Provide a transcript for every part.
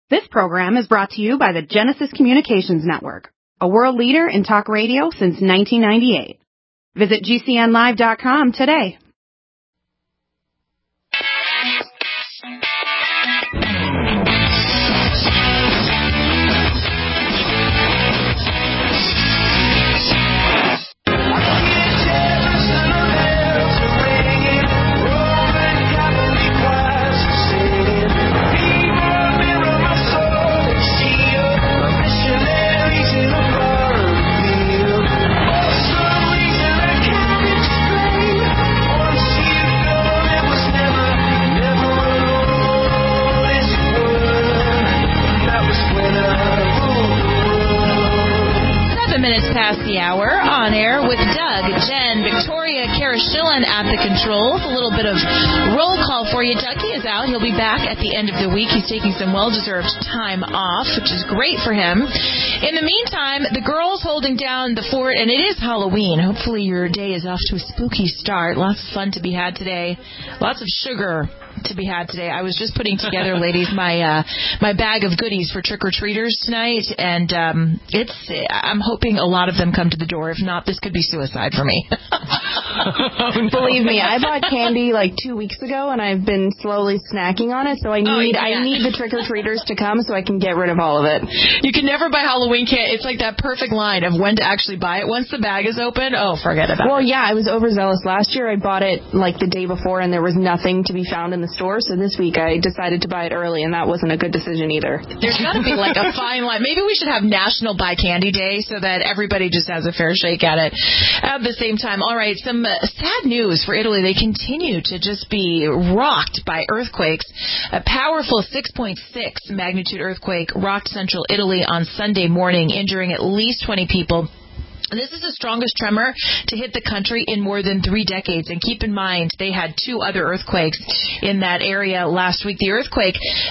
This program is brought to you by the Genesis Communications Network, a world leader in talk radio since 1998. Visit GCNlive.com today. Past the hour, on air with Doug, Jen, Victoria, Kara Schillen at the controls. A little bit of roll call for you. Dougie is out. He'll be back at the end of the week. He's taking some well-deserved time off, which is great for him. In the meantime, the girls holding down the fort, and it is Halloween. Hopefully your day is off to a spooky start. Lots of fun to be had today. Lots of sugar to be had today. I was just putting together, ladies, my bag of goodies for trick-or-treaters tonight, and I'm hoping a lot of them come to the door. If not, this could be suicide for me. Believe me, I bought candy like 2 weeks ago, and I've been slowly snacking on it, so I need the trick-or-treaters to come so I can get rid of all of it. You can never buy Halloween candy. It's like that perfect line of when to actually buy it. Once the bag is open, forget about it. Well, yeah, I was overzealous last year. I bought it like the day before, and there was nothing to be found in the store, so this week I decided to buy it early, and that wasn't a good decision either. There's got to be like a fine line. Maybe we should have National Buy Candy Day so that everybody just has a fair shake at it at the same time. All right, some sad news for Italy. They continue to just be rocked by earthquakes. A powerful 6.6 magnitude earthquake rocked central Italy on Sunday morning, injuring at least 20 people. This is the strongest tremor to hit the country in more than 3 decades. And keep in mind, they had 2 other earthquakes in that area last week. The earthquake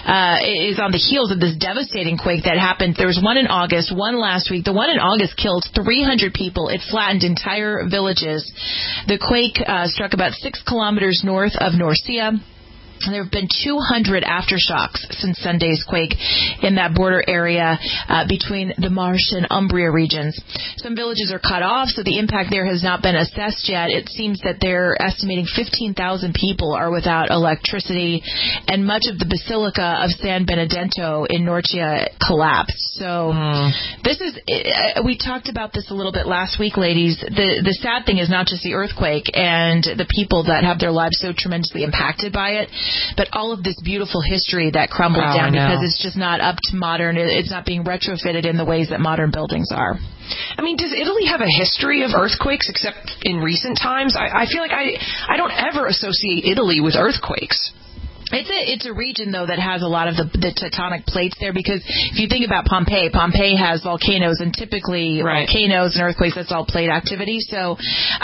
is on the heels of this devastating quake that happened. There was one in August, one last week. The one in August killed 300 people. It flattened entire villages. The quake struck about 6 kilometers north of Norcia. There have been 200 aftershocks since Sunday's quake in that border area between the Marche and Umbria regions. Some villages are cut off, so the impact there has not been assessed yet. It seems that they're estimating 15,000 people are without electricity, and much of the Basilica of San Benedetto in Norcia collapsed. So this is, we talked about this a little bit last week, ladies. The sad thing is not just the earthquake and the people that have their lives so tremendously impacted by it, but all of this beautiful history that crumbled down because it's just not up to modern. It's not being retrofitted in the ways that modern buildings are. I mean, does Italy have a history of earthquakes except in recent times? I feel like I don't ever associate Italy with earthquakes. It's a region, though, that has a lot of the tectonic plates there, because if you think about Pompeii has volcanoes, and typically volcanoes and earthquakes, that's all plate activity. So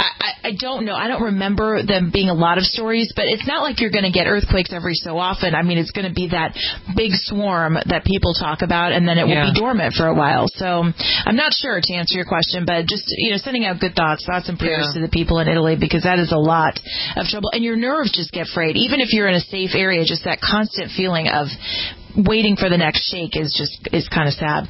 I don't know. I don't remember them being a lot of stories, but it's not like you're going to get earthquakes every so often. I mean, it's going to be that big swarm that people talk about, and then it will be dormant for a while. So I'm not sure to answer your question, but just sending out good thoughts and prayers to the people in Italy, because that is a lot of trouble, and your nerves just get frayed. Even if you're in a safe area, just that constant feeling of waiting for the next shake is kind of sad.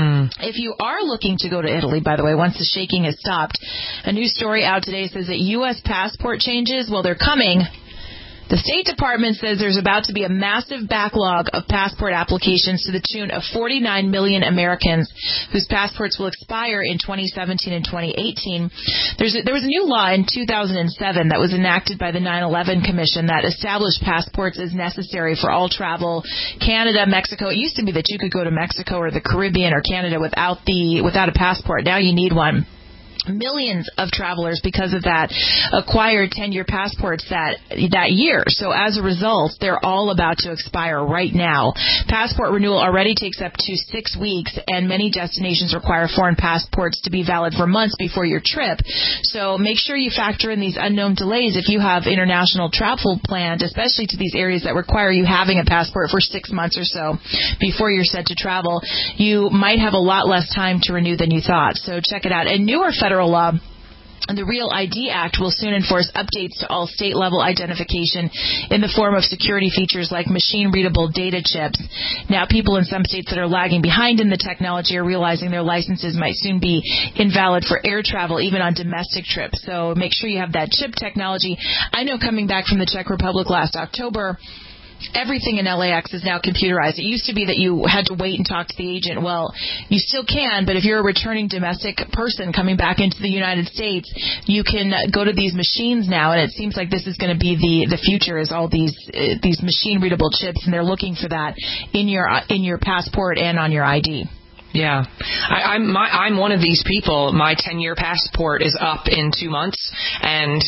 If you are looking to go to Italy, by the way, once the shaking has stopped, a new story out today says that U.S. passport changes, they're coming. The State Department says there's about to be a massive backlog of passport applications to the tune of 49 million Americans whose passports will expire in 2017 and 2018. There was a new law in 2007 that was enacted by the 9/11 Commission that established passports as necessary for all travel. Canada, Mexico. It used to be that you could go to Mexico or the Caribbean or Canada without a passport. Now you need one. Millions of travelers, because of that, acquired 10-year passports that year. So as a result, they're all about to expire right now. Passport renewal already takes up to 6 weeks, and many destinations require foreign passports to be valid for months before your trip. So make sure you factor in these unknown delays if you have international travel planned, especially to these areas that require you having a passport for 6 months or so before you're set to travel. You might have a lot less time to renew than you thought. So check it out. A newer federal law And the Real ID Act will soon enforce updates to all state-level identification in the form of security features like machine-readable data chips. Now, people in some states that are lagging behind in the technology are realizing their licenses might soon be invalid for air travel, even on domestic trips. So make sure you have that chip technology. I know coming back from the Czech Republic last October, everything in LAX is now computerized. It used to be that you had to wait and talk to the agent. Well, you still can, but if you're a returning domestic person coming back into the United States, you can go to these machines now, and it seems like this is going to be the future, is all these machine-readable chips, and they're looking for that in your passport and on your ID. Yeah. I'm one of these people. My 10-year passport is up in 2 months, and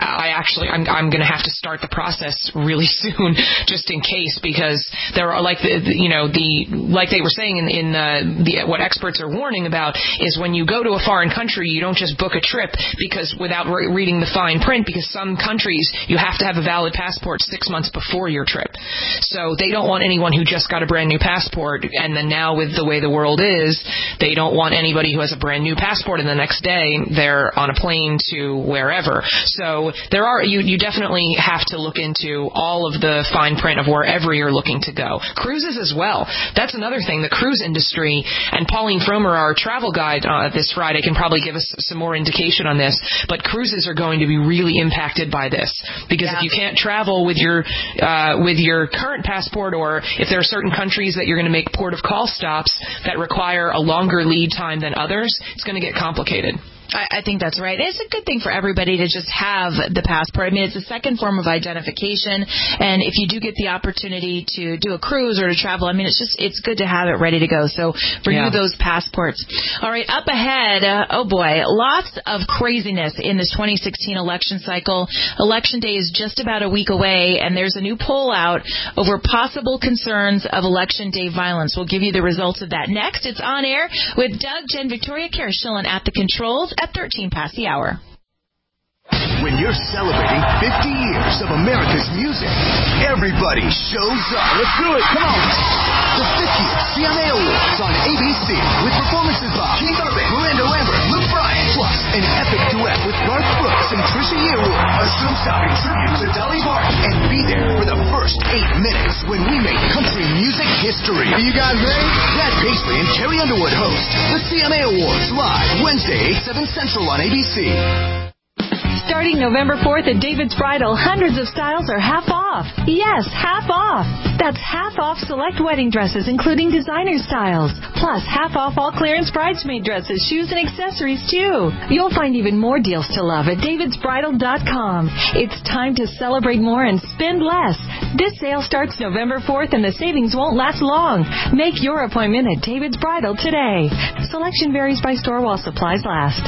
I'm going to have to start the process really soon, just in case, because there are like they were saying in what experts are warning about is when you go to a foreign country, you don't just book a trip because without reading the fine print, because some countries you have to have a valid passport 6 months before your trip. So they don't want anyone who just got a brand new passport, and then now with the way the world is, they don't want anybody who has a brand new passport and the next day they're on a plane to wherever. So you definitely have to look into all of the fine print of wherever you're looking to go. Cruises as well. That's another thing. The cruise industry, and Pauline Fromer, our travel guide this Friday, can probably give us some more indication on this, but cruises are going to be really impacted by this, because if you can't travel with your current passport, or if there are certain countries that you're going to make port of call stops that require a longer lead time than others, it's going to get complicated. I think that's right. It's a good thing for everybody to just have the passport. I mean, it's a second form of identification, and if you do get the opportunity to do a cruise or to travel, I mean, it's good to have it ready to go. So renew those passports. All right, up ahead, lots of craziness in this 2016 election cycle. Election day is just about a week away, and there's a new poll out over possible concerns of election day violence. We'll give you the results of that next. It's On Air with Doug, Jen, Victoria, Kara Schillen at the controls at 13 past the hour. When you're celebrating 50 years of America's music, everybody shows up. Let's do it. Come on. The 50th CMA Awards on ABC with performances by Keith Urban, Miranda Lambert, Luke Bryan, plus an epic duet with Garth Brooks and Trisha Yearwood, a show-stopping tribute to Dolly Parton, and be there for the first 8 minutes when we make country music history. Are you guys ready? Matt Paisley and Carrie Underwood host the CMA Awards live Wednesday, 8/7 Central on ABC. Starting November 4th at David's Bridal, hundreds of styles are half off. Yes, half off. That's half off select wedding dresses, including designer styles. Plus, half off all clearance bridesmaid dresses, shoes, and accessories, too. You'll find even more deals to love at davidsbridal.com. It's time to celebrate more and spend less. This sale starts November 4th, and the savings won't last long. Make your appointment at David's Bridal today. Selection varies by store while supplies last.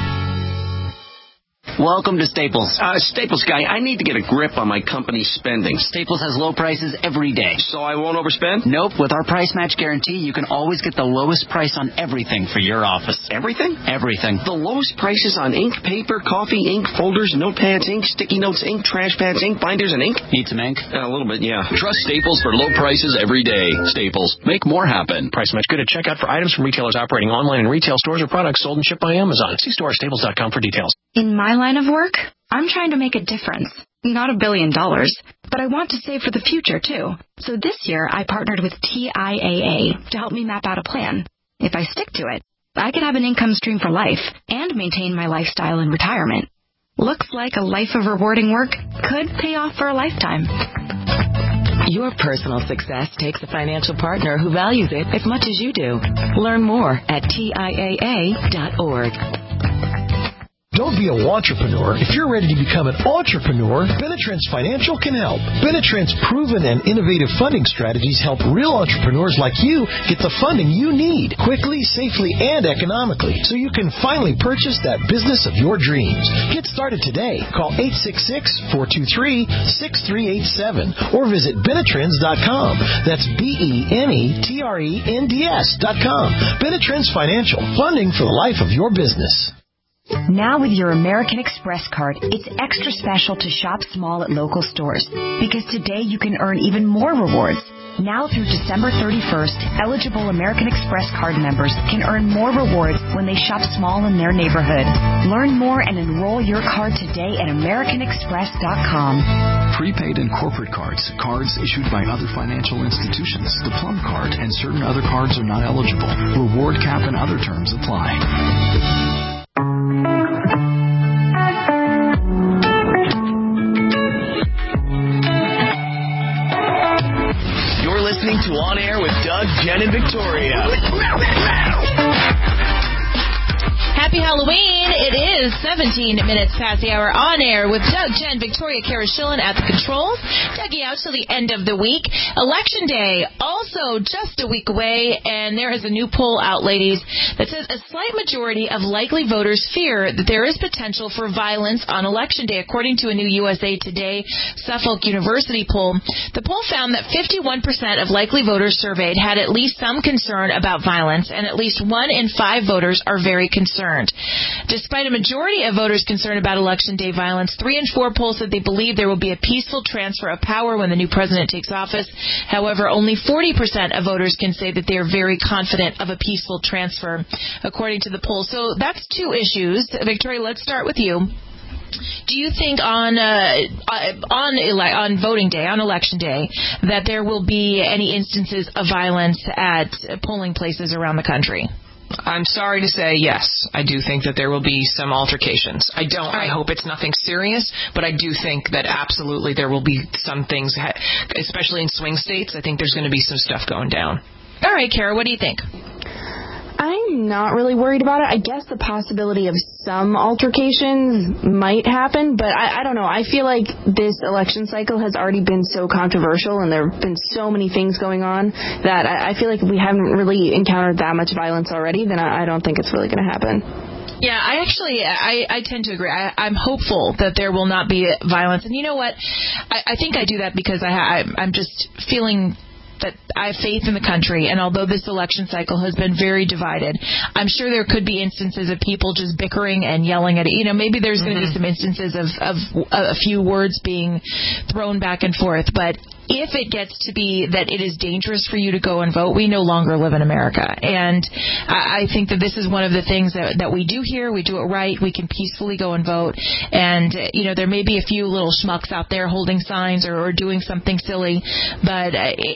Welcome to Staples. Staples guy, I need to get a grip on my company's spending. Staples has low prices every day. So I won't overspend? Nope. With our price match guarantee, you can always get the lowest price on everything for your office. Everything? Everything. The lowest prices on ink, paper, coffee, ink, folders, notepads, ink, sticky notes, ink, trash pads, ink, binders, and ink? Need some ink? A little bit, yeah. Trust Staples for low prices every day. Staples. Make more happen. Price match good at checkout for items from retailers operating online in retail stores or products sold and shipped by Amazon. See store at staples.com for details. In my line of work, I'm trying to make a difference. Not $1 billion, but I want to save for the future, too. So this year, I partnered with TIAA to help me map out a plan. If I stick to it, I could have an income stream for life and maintain my lifestyle in retirement. Looks like a life of rewarding work could pay off for a lifetime. Your personal success takes a financial partner who values it as much as you do. Learn more at TIAA.org. Don't be a wantrepreneur. If you're ready to become an entrepreneur, Benetrends Financial can help. Benetrends' proven and innovative funding strategies help real entrepreneurs like you get the funding you need quickly, safely, and economically so you can finally purchase that business of your dreams. Get started today. Call 866-423-6387 or visit Benetrends.com. That's BENETRENDS.com. Benetrends Financial. Funding for the life of your business. Now with your American Express card, it's extra special to shop small at local stores because today you can earn even more rewards. Now through December 31st, eligible American Express card members can earn more rewards when they shop small in their neighborhood. Learn more and enroll your card today at AmericanExpress.com. Prepaid and corporate cards issued by other financial institutions, the Plum Card, and certain other cards are not eligible. Reward cap and other terms apply. You're listening to On Air with Doug, Jen, and Victoria. Happy Halloween. It is 17 minutes past the hour. On Air with Doug, Jen, Victoria, Kara Schillen at the controls. Dougie out till the end of the week. Election Day, also just a week away, and there is a new poll out, ladies, that says a slight majority of likely voters fear that there is potential for violence on Election Day. According to a new USA Today Suffolk University poll, the poll found that 51% of likely voters surveyed had at least some concern about violence, and at least 1 in 5 voters are very concerned. Despite a majority of voters concerned about Election Day violence, 3 in 4 polls said they believe there will be a peaceful transfer of power when the new president takes office. However, only 40% of voters can say that they are very confident of a peaceful transfer, according to the poll. So that's 2 issues. Victoria, let's start with you. Do you think on voting day, on Election Day, that there will be any instances of violence at polling places around the country? I'm sorry to say, yes, I do think that there will be some altercations. I hope it's nothing serious, but I do think that absolutely there will be some things, especially in swing states. I think there's going to be some stuff going down. All right, Kara, what do you think? I'm not really worried about it. I guess the possibility of some altercations might happen, but I don't know. I feel like this election cycle has already been so controversial, and there have been so many things going on that I feel like if we haven't really encountered that much violence already, then I don't think it's really going to happen. Yeah, I tend to agree. I'm hopeful that there will not be violence. And you know what? I think I do that because I'm just feeling that I have faith in the country, and although this election cycle has been very divided, I'm sure there could be instances of people just bickering and yelling at it. You know, maybe there's going to be some instances of a few words being thrown back and forth, but if it gets to be that it is dangerous for you to go and vote, we no longer live in America. And I think that this is one of the things that we do here. We do it right. We can peacefully go and vote. And, you know, there may be a few little schmucks out there holding signs or doing something silly, but,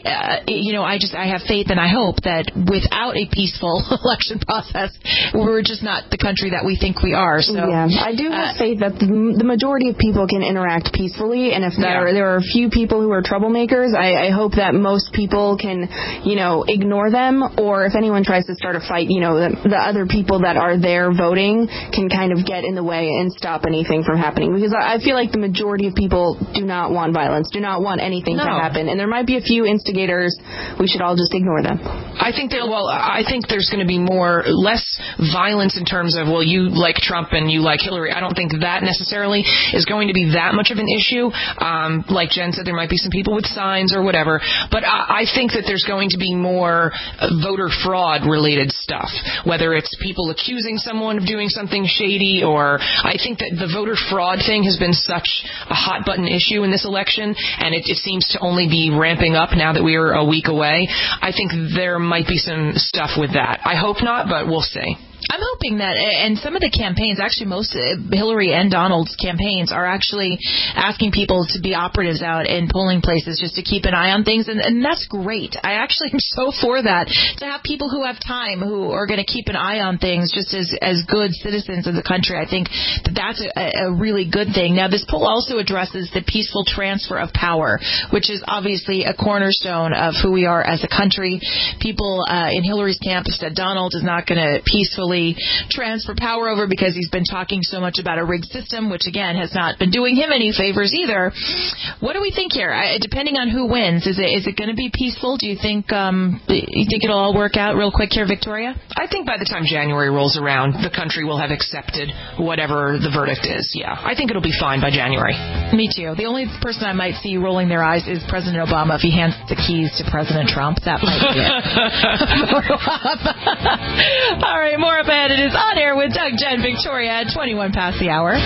you know, I have faith and I hope that without a peaceful election process, we're just not the country that we think we are. So yeah, I do have faith that the majority of people can interact peacefully, and if there are a few people who are troublemakers, I hope that most people can, you know, ignore them, or if anyone tries to start a fight, you know, the other people that are there voting can kind of get in the way and stop anything from happening. Because I feel like the majority of people do not want violence, do not want anything to happen, and there might be a few instigators. We should all just ignore them. I think there's going to be less violence in terms of, well, you like Trump and you like Hillary. I don't think that necessarily is going to be that much of an issue. Like Jen said, there might be some people with signs or whatever, but I think that there's going to be more voter fraud related stuff, whether it's people accusing someone of doing something shady, or I think that the voter fraud thing has been such a hot button issue in this election, and it seems to only be ramping up now that we are a week away. I think there might be some stuff with that. I hope not, but we'll see. I'm hoping that, and some of the campaigns, actually most Hillary and Donald's campaigns are actually asking people to be operatives out in polling places just to keep an eye on things, and that's great. I actually am so for that, to have people who have time, who are going to keep an eye on things just as good citizens of the country. I think that's a really good thing. Now, this poll also addresses the peaceful transfer of power, which is obviously a cornerstone of who we are as a country. People in Hillary's camp said Donald is not going to peacefully transfer power over because he's been talking so much about a rigged system, which again has not been doing him any favors either. What do we think here? Depending on who wins, is it going to be peaceful? Do you think it'll all work out real quick here, Victoria? I think by the time January rolls around, the country will have accepted whatever the verdict is. Yeah, I think it'll be fine by January. Me too. The only person I might see rolling their eyes is President Obama if he hands the keys to President Trump. That might be it. All right, more up ahead. It is On Air with Doug, Jen, Victoria at 21 past the hour.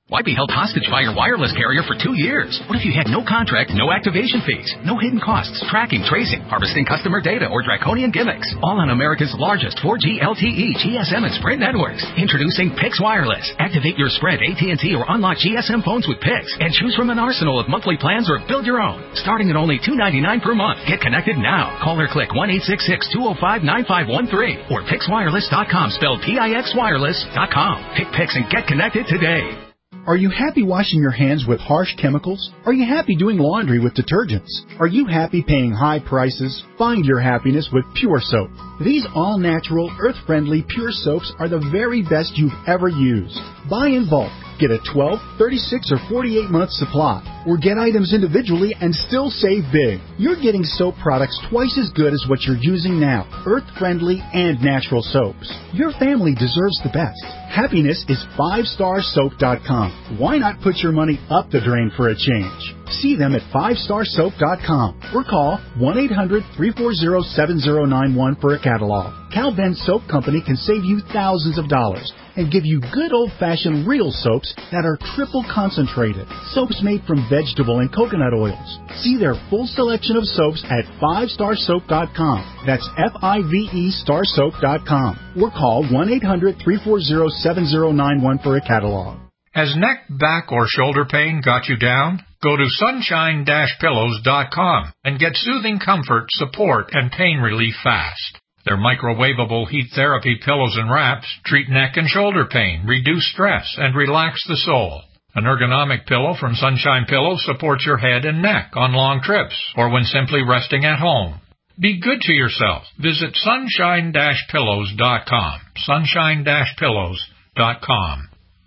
Why be held hostage by your wireless carrier for 2 years? What if you had no contract, no activation fees, no hidden costs, tracking, tracing, harvesting customer data, or draconian gimmicks? All on America's largest 4G LTE, GSM, and Sprint networks. Introducing Pix Wireless. Activate your Sprint, AT&T, or unlock GSM phones with Pix and choose from an arsenal of monthly plans or build your own. Starting at only $2.99 per month. Get connected now. Call or click 1-866-205-9513 or PixWireless.com, spelled PIXWireless.com. Pick Pix and get connected today. Are you happy washing your hands with harsh chemicals? Are you happy doing laundry with detergents? Are you happy paying high prices? Find your happiness with Pure Soap. These all-natural, earth-friendly Pure Soaps are the very best you've ever used. Buy in bulk. Get a 12, 36, or 48-month supply. Or get items individually and still save big. You're getting soap products twice as good as what you're using now. Earth-friendly and natural soaps. Your family deserves the best. Happiness is 5starsoap.com. Why not put your money up the drain for a change? See them at 5starsoap.com or call 1-800-340-7091 for a catalog. Cal Ben Soap Company can save you thousands of dollars and give you good old-fashioned real soaps that are triple concentrated. Soaps made from vegetable and coconut oils. See their full selection of soaps at 5starsoap.com. That's F-I-V-E starsoap.com. Or call 1-800-340-7091 for a catalog. Has neck, back, or shoulder pain got you down? Go to sunshine-pillows.com and get soothing comfort, support, and pain relief fast. Their microwavable heat therapy pillows and wraps treat neck and shoulder pain, reduce stress, and relax the soul. An ergonomic pillow from Sunshine Pillows supports your head and neck on long trips or when simply resting at home. Be good to yourself. Visit sunshine-pillows.com. Sunshine-pillows.com.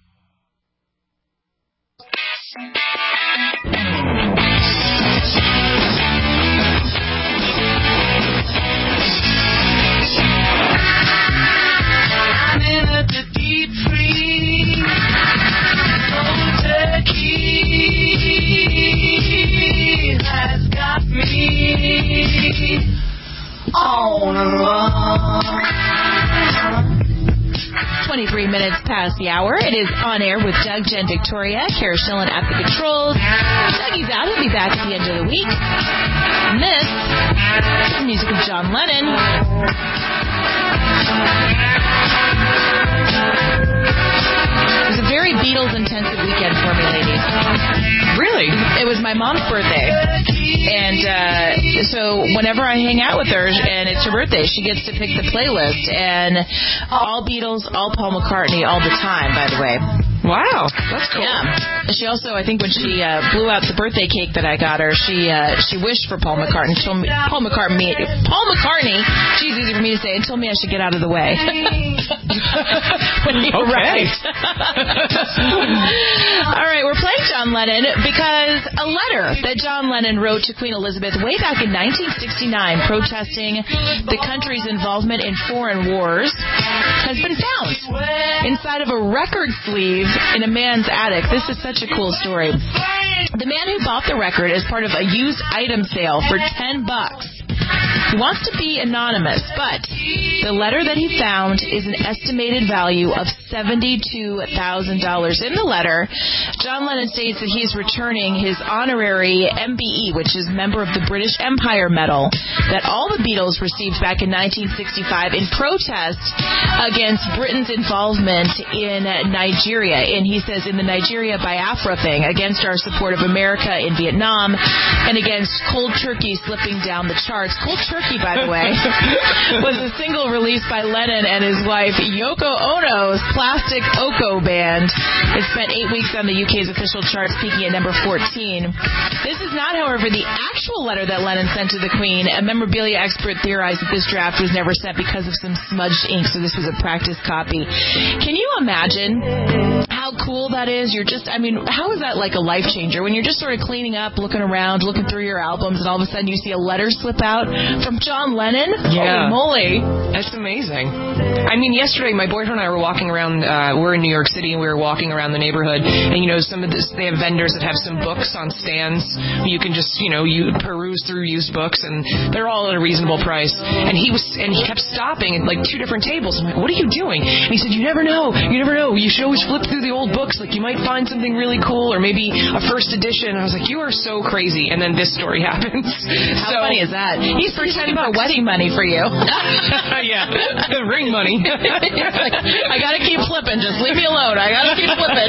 Has got me on a run. 23 minutes past the hour. It is On Air with Doug, Jen, Victoria, Kara Schillen at the controls. Dougie's out. He'll be back at the end of the week. And this is the music of John Lennon. It was a very Beatles-intensive weekend for me, ladies. Really? It was my mom's birthday. And so whenever I hang out with her and it's her birthday, she gets to pick the playlist. And all Beatles, all Paul McCartney, all the time, by the way. Wow, that's cool. Yeah. She also, I think when she blew out the birthday cake that I got her, she wished for Paul McCartney. Paul McCartney, geez, easy for me to say, and told me I should get out of the way. When he arrived. All right, we're playing John Lennon because a letter that John Lennon wrote to Queen Elizabeth way back in 1969 protesting the country's involvement in foreign wars has been found inside of a record sleeve in a man's attic. This is such a cool story. The man who bought the record as part of a used item sale for $10. He wants to be anonymous, but the letter that he found is an estimated value of $72,000. In the letter, John Lennon states that he is returning his honorary MBE, which is Member of the British Empire Medal, that all the Beatles received back in 1965 in protest against Britain's involvement in Nigeria. And he says in the Nigeria Biafra thing, against our support of America in Vietnam, and against Cold Turkey slipping down the charts. Cold Turkey, by the way, was a single released by Lennon and his wife Yoko Ono's Plastic Oko Band. It spent 8 weeks on the UK's official charts, peaking at number 14. This is not, however, the actual letter that Lennon sent to the Queen. A memorabilia expert theorized that this draft was never sent because of some smudged ink, so this was a practice copy. Can you imagine how cool that is? How is that like a life changer? When you're just sort of cleaning up, looking around, looking through your albums, and all of a sudden you see a letter slip out From John Lennon? Yeah. Holy moly. That's amazing. I mean, yesterday my boyfriend and I were walking around, we're in New York City, and we were walking around the neighborhood, and, some of this, they have vendors that have some books on stands. You can just, you peruse through used books, and they're all at a reasonable price. And he kept stopping at, 2 different tables. I'm like, what are you doing? And he said, you never know. You should always flip through the old books. You might find something really cool, or maybe a first edition. And I was like, you are so crazy. And then this story happens. How funny is that? He's pretending about wedding money for you. Yeah, ring money. I gotta keep flipping. Just leave me alone. I gotta keep flipping.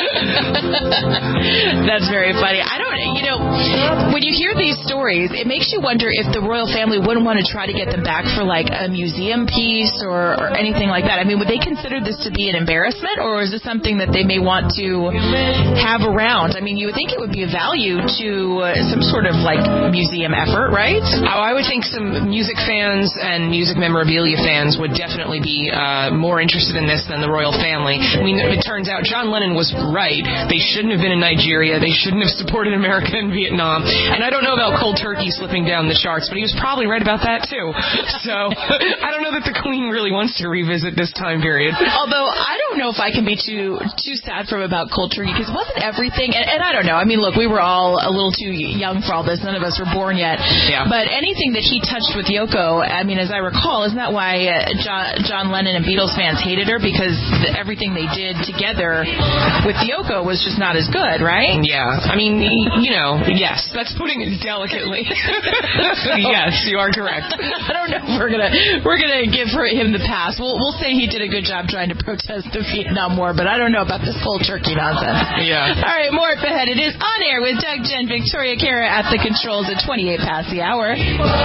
That's very funny. I don't, when you hear these stories, it makes you wonder if the royal family wouldn't want to try to get them back for a museum piece or anything like that. I mean, would they consider this to be an embarrassment, or is this something that they may want to have around? I mean, you would think it would be of value to some sort of museum effort, right? I would think some music fans and music memorabilia fans would definitely be more interested in this than the royal family. I mean, it turns out John Lennon was right. They shouldn't have been in Nigeria. They shouldn't have supported America in Vietnam. And I don't know about Cold Turkey slipping down the charts, but he was probably right about that too. So I don't know that the Queen really wants to revisit this time period. Although I don't know if I can be too sad from about Cold Turkey, because wasn't everything, and I don't know, I mean, look, we were all a little too young for all this. None of us were born yet. Yeah. But anything that he touched with Yoko, I mean, as I recall, isn't that why John Lennon and Beatles fans hated her? Because everything they did together with Yoko was just not as good, right? Yeah. I mean, yes, that's putting it delicately. Yes, you are correct. I don't know if we're gonna give him the pass. We'll say he did a good job trying to protest the Vietnam War, but I don't know about this Cold Turkey nonsense. Yeah. All right, more up ahead. It is On Air with Doug, Jen, Victoria Kara at the controls at 28 past the hour.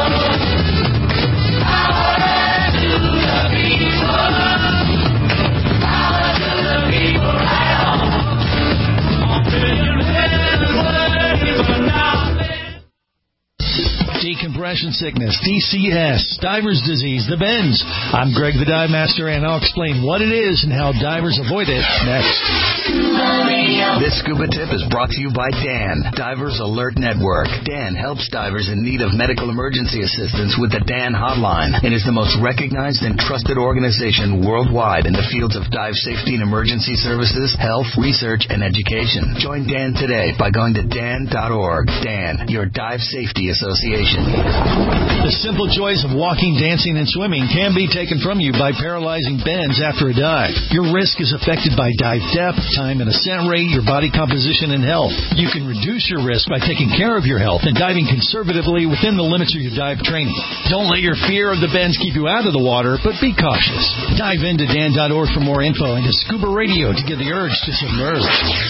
Decompression sickness, DCS, diver's disease, the bends. I'm Greg the Dive Master, and I'll explain what it is and how divers avoid it next. This scuba tip is brought to you by DAN, Divers Alert Network. DAN helps divers in need of medical emergency assistance with the DAN hotline and is the most recognized and trusted organization worldwide in the fields of dive safety and emergency services, health, research, and education. Join DAN today by going to dan.org. DAN, your dive safety association. The simple joys of walking, dancing, and swimming can be taken from you by paralyzing bends after a dive. Your risk is affected by dive depth, time and ascent rate, your body composition, and health. You can reduce your risk by taking care of your health and diving conservatively within the limits of your dive training. Don't let your fear of the bends keep you out of the water, but be cautious. Dive into dan.org for more info and to Scuba Radio to get the urge to submerge.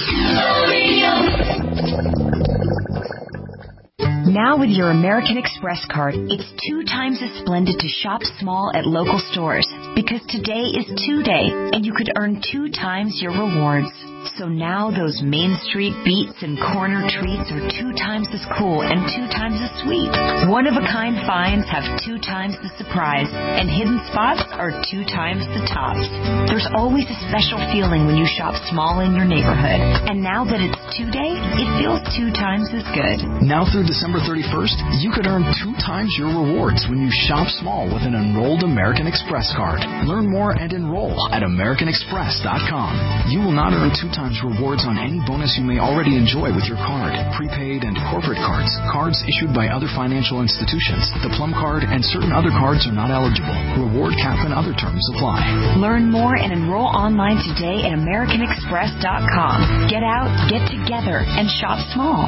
Now with your American Express card, it's 2 times as splendid to shop small at local stores, because today is 2 Day, and you could earn 2 times your rewards. So now those Main Street beats and corner treats are 2 times as cool and 2 times as sweet. One-of-a-kind finds have 2 times the surprise, and hidden spots are 2 times the tops. There's always a special feeling when you shop small in your neighborhood. And now that it's 2 Day, it feels 2 times as good. Now through December 31st, you could earn 2 times your rewards when you shop small with an enrolled American Express card. Learn more and enroll at AmericanExpress.com. You will not earn 2 times rewards on any bonus you may already enjoy with your card, prepaid and corporate cards, cards issued by other financial institutions, the Plum Card, and certain other cards are not eligible. Reward cap and other terms apply. Learn more and enroll online today at AmericanExpress.com. Get out, get together, and shop small.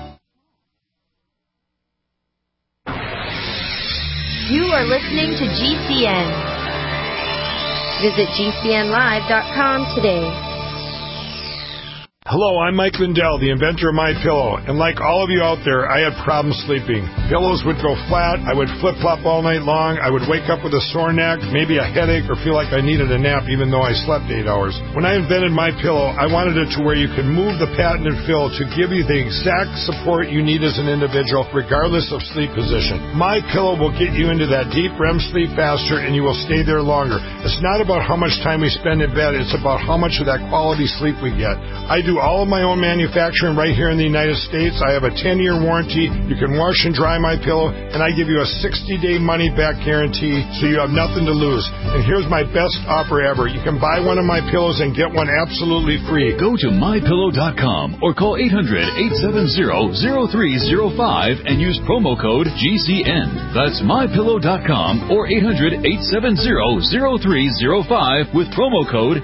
You are listening to GCN. Visit GCNlive.com today. Hello, I'm Mike Lindell, the inventor of MyPillow, and like all of you out there, I had problems sleeping. Pillows would go flat, I would flip-flop all night long, I would wake up with a sore neck, maybe a headache, or feel like I needed a nap even though I slept 8 hours. When I invented MyPillow, I wanted it to where you could move the patented fill to give you the exact support you need as an individual, regardless of sleep position. MyPillow will get you into that deep REM sleep faster, and you will stay there longer. It's not about how much time we spend in bed, it's about how much of that quality sleep we get. I do all of my own manufacturing right here in the United States. I have a 10-year warranty. You can wash and dry my pillow, and I give you a 60-day money-back guarantee, so you have nothing to lose. And here's my best offer ever. You can buy one of my pillows and get one absolutely free. Go to mypillow.com or call 800-870-0305 and use promo code GCN. That's mypillow.com or 800-870-0305 with promo code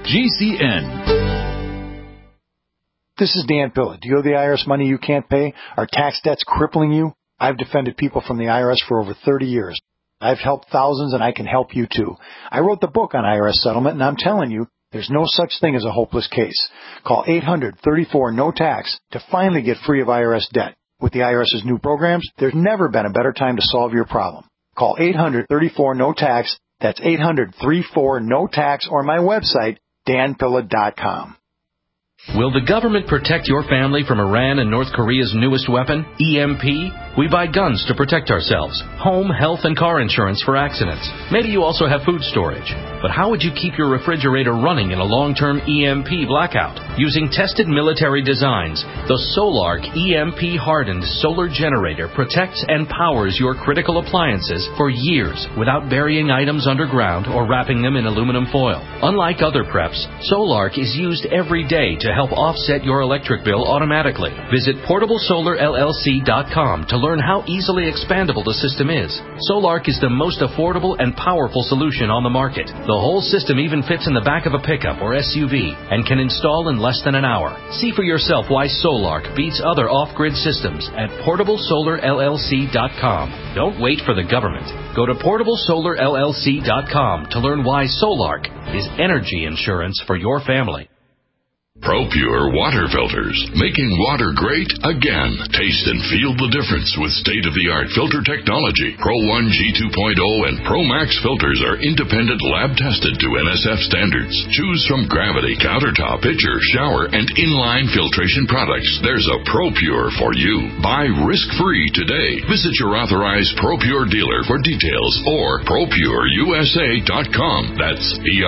GCN. This is Dan Pilla. Do you owe the IRS money you can't pay? Are tax debts crippling you? I've defended people from the IRS for over 30 years. I've helped thousands, and I can help you too. I wrote the book on IRS settlement, and I'm telling you, there's no such thing as a hopeless case. Call 800-34-NO-TAX to finally get free of IRS debt. With the IRS's new programs, there's never been a better time to solve your problem. Call 800-34-NO-TAX. That's 800-34-NO-TAX, or my website, danpilla.com. Will the government protect your family from Iran and North Korea's newest weapon, EMP? We buy guns to protect ourselves, home, health, and car insurance for accidents. Maybe you also have food storage. But how would you keep your refrigerator running in a long-term EMP blackout? Using tested military designs, the Solark EMP-hardened solar generator protects and powers your critical appliances for years without burying items underground or wrapping them in aluminum foil. Unlike other preps, Solark is used every day to help offset your electric bill automatically. Visit PortableSolarLLC.com to learn how easily expandable the system is. Solark is the most affordable and powerful solution on the market. The whole system even fits in the back of a pickup or SUV and can install in less than an hour. See for yourself why Solark beats other off-grid systems at PortableSolarLLC.com. Don't wait for the government. Go to PortableSolarLLC.com to learn why Solark is energy insurance for your family. ProPure water filters, making water great again. Taste and feel the difference with state-of-the-art filter technology. Pro 1 G2.0 and Pro Max filters are independent lab-tested to NSF standards. Choose from Gravity, Countertop, Pitcher, Shower, and Inline filtration products. There's a ProPure for you. Buy risk-free today. Visit your authorized ProPure dealer for details or ProPureUSA.com. That's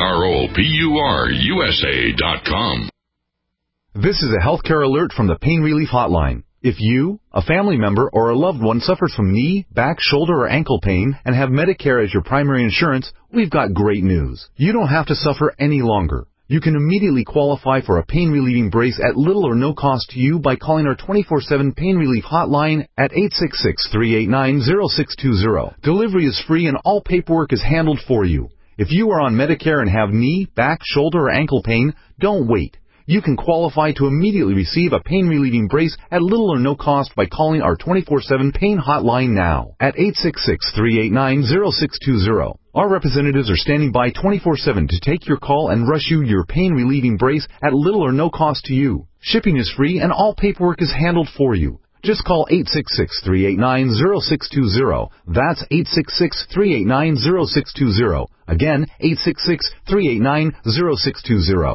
ProPureUSA.com. This is a healthcare alert from the Pain Relief Hotline. If you, a family member, or a loved one suffers from knee, back, shoulder, or ankle pain and have Medicare as your primary insurance, we've got great news. You don't have to suffer any longer. You can immediately qualify for a pain-relieving brace at little or no cost to you by calling our 24/7 Pain Relief Hotline at 866-389-0620. Delivery is free and all paperwork is handled for you. If you are on Medicare and have knee, back, shoulder, or ankle pain, don't wait. You can qualify to immediately receive a pain-relieving brace at little or no cost by calling our 24/7 Pain Hotline now at 866-389-0620. Our representatives are standing by 24/7 to take your call and rush you your pain-relieving brace at little or no cost to you. Shipping is free and all paperwork is handled for you. Just call 866-389-0620. That's 866-389-0620. Again, 866-389-0620.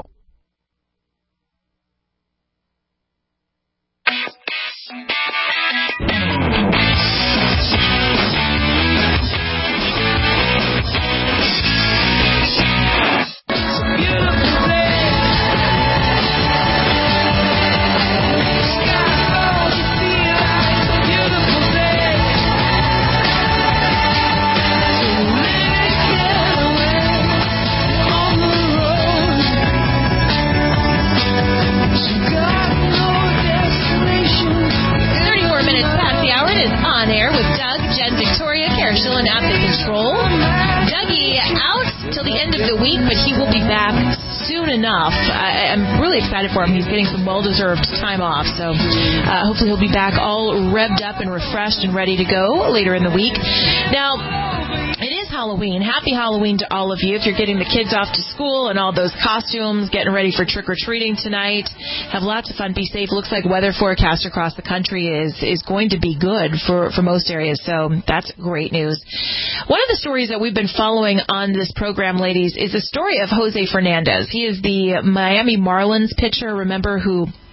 Chilling at the control. Dougie out till the end of the week, but he will be back soon enough. I'm really excited for him. He's getting some well-deserved time off, so hopefully he'll be back all revved up and refreshed and ready to go later in the week. Now, it is Halloween. Happy Halloween to all of you. If you're getting the kids off to school and all those costumes, getting ready for trick-or-treating tonight, have lots of fun. Be safe. Looks like weather forecast across the country is going to be good for most areas, so that's great news. One of the stories that we've been following on this program, ladies, is the story of Jose Fernandez. He is the Miami Marlins pitcher, remember, who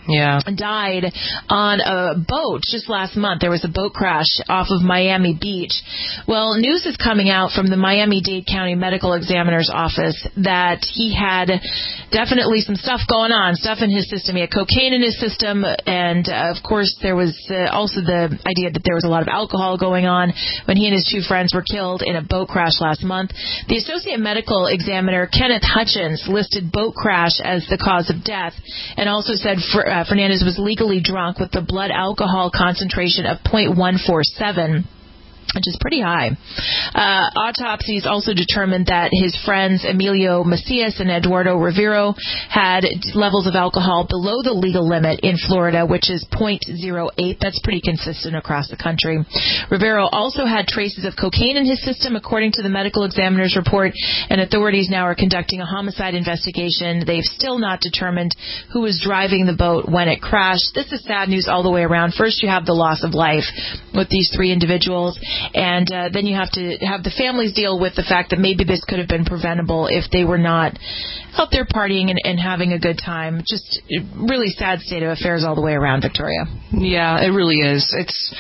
died on a boat just last month. There was a boat crash off of Miami Beach. Well, news is coming out from the Miami-Dade County Medical Examiner's Office that he had definitely some stuff going on, stuff in his system. He had cocaine in his system, and of course there was also the idea that there was a lot of alcohol going on when he and his 2 friends were killed in a boat crash last month. The Associate Medical Examiner Kenneth Hutchins listed boat crash as the cause of death and also said Fernandez was legally drunk with the blood alcohol concentration of 0.147. which is pretty high. Autopsies also determined that his friends Emilio Macias and Eduardo Rivero had levels of alcohol below the legal limit in Florida, which is 0.08. That's pretty consistent across the country. Rivero also had traces of cocaine in his system, according to the medical examiner's report, and authorities now are conducting a homicide investigation. They've still not determined who was driving the boat when it crashed. This is sad news all the way around. First, you have the loss of life with these 3 individuals, and then you have to have the families deal with the fact that maybe this could have been preventable if they were not out there partying and having a good time. Just really sad state of affairs all the way around, Victoria. Yeah, it really is. It's,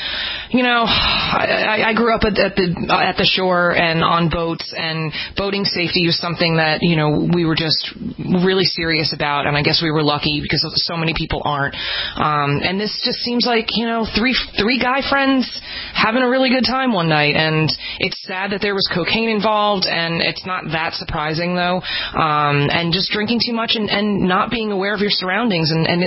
I grew up at the shore and on boats, and boating safety was something that, we were just really serious about, and I guess we were lucky because so many people aren't. And this just seems like, 3 guy friends having a really good time one night, and it's sad that there was cocaine involved, and it's not that surprising, though. And just drinking too much and not being aware of your surroundings, and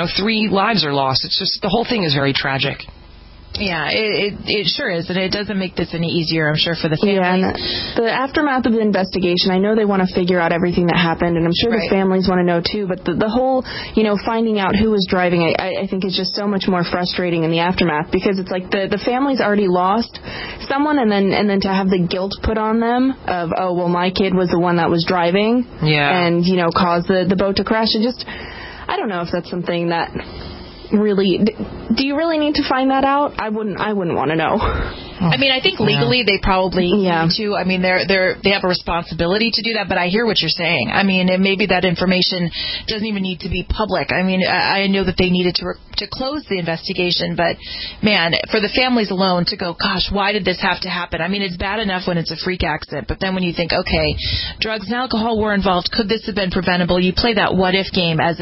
3 lives are lost. It's just, the whole thing is very tragic. Yeah, it sure is, and it doesn't make this any easier, I'm sure, for the family. Yeah, and the aftermath of the investigation, I know they want to figure out everything that happened, and I'm sure the families want to know, too, but the whole, finding out who was driving, I think is just so much more frustrating in the aftermath, because it's like the family's already lost someone, and then to have the guilt put on them of, oh, well, my kid was the one that was driving, and, caused the boat to crash. It just, I don't know if that's something that really, do you really need to find that out? I wouldn't want to know. I mean, I think legally they probably need to. I mean, they have a responsibility to do that, but I hear what you're saying. I mean, and maybe that information doesn't even need to be public. I mean, I know that they needed to close the investigation, but man, for the families alone to go, gosh, why did this have to happen? I mean, it's bad enough when it's a freak accident, but then when you think, okay, drugs and alcohol were involved, could this have been preventable? You play that what if game as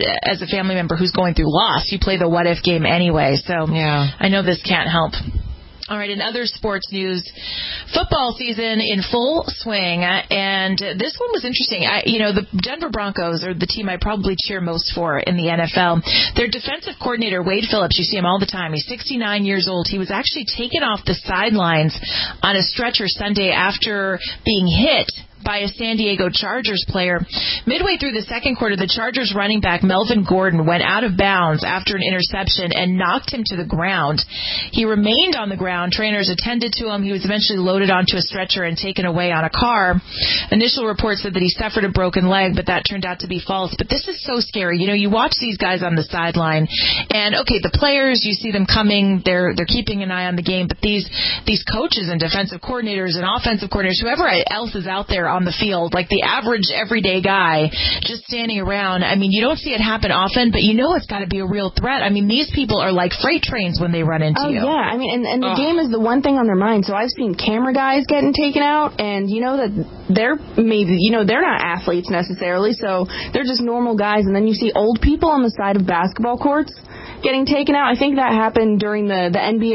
a family member who's going through loss. You play the what if game anyway. So I know this can't help. All right, in other sports news, football season in full swing, and this one was interesting. The Denver Broncos are the team I probably cheer most for in the NFL. Their defensive coordinator, Wade Phillips, you see him all the time. He's 69 years old. He was actually taken off the sidelines on a stretcher Sunday after being hit by a San Diego Chargers player. Midway through the second quarter, the Chargers running back Melvin Gordon went out of bounds after an interception and knocked him to the ground. He remained on the ground. Trainers attended to him. He was eventually loaded onto a stretcher and taken away on a car. Initial reports said that he suffered a broken leg, but that turned out to be false. But this is so scary. You watch these guys on the sideline, and okay, the players, you see them coming, they're keeping an eye on the game, but these coaches and defensive coordinators and offensive coordinators, whoever else is out there on the field, like the average everyday guy just standing around. I mean, you don't see it happen often, but it's got to be a real threat. I mean, these people are like freight trains when they run into you. Oh, yeah. I mean, and the game is the one thing on their mind. So I've seen camera guys getting taken out, and that they're maybe, they're not athletes necessarily, so they're just normal guys. And then you see old people on the side of basketball courts getting taken out. I think that happened during the